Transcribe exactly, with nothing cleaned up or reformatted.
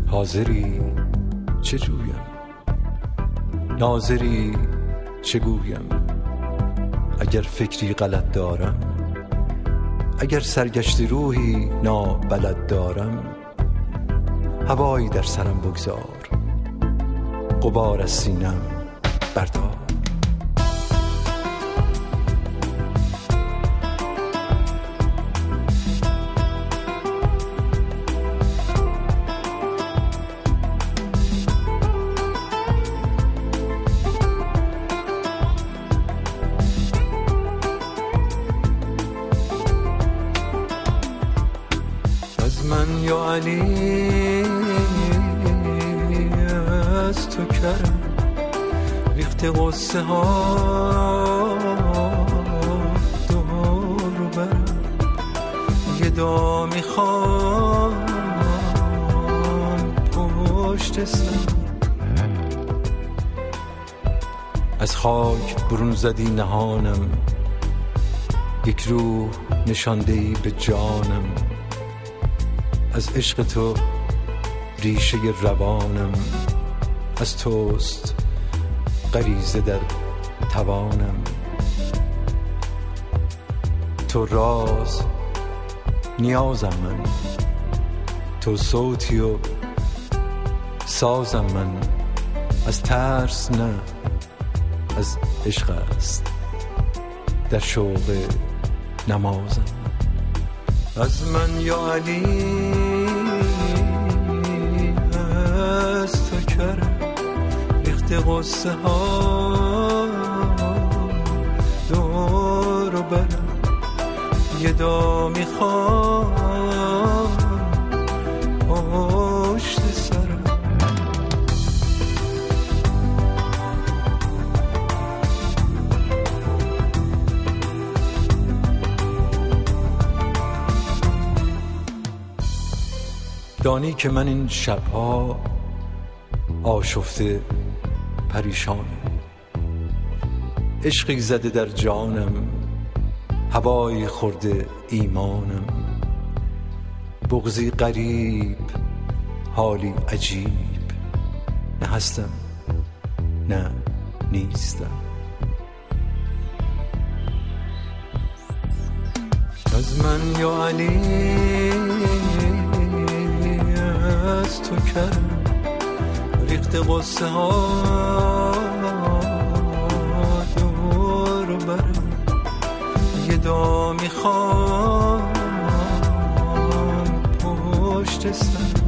حاضری چه جویم، ناظری چه گویم. اگر فکری غلط دارم، اگر سرگشت روحی نابلد دارم، هوایی در سرم بگذار، غبار از سینم بردار. من یا علی از تو کرم، ریخت قصه ها دور و برم، یه دا میخوام پشت سر. از خاک برون زدی نهانم، یک روح نشاندهی به جانم. از عشق تو ریشه روانم، از توست غریزه در توانم. تو راز نیازم من، تو صوتی و سازم من. از ترس نه، از عشق است در شوق نمازم. از من یا علی از تو کرم، ریخت قصه ها دور و برم، یه دا میخوام پشت سرم. دانی که من این شبها آشفته پریشانم، عشقی زده در جانم، هوای خورده ایمانم. بغضی غریب، حالی عجیب، نه هستم نه نیستم. از من یا علی از تو کرم، ریخت قصه ها دور و برم، یه دا میخوام پشت سر.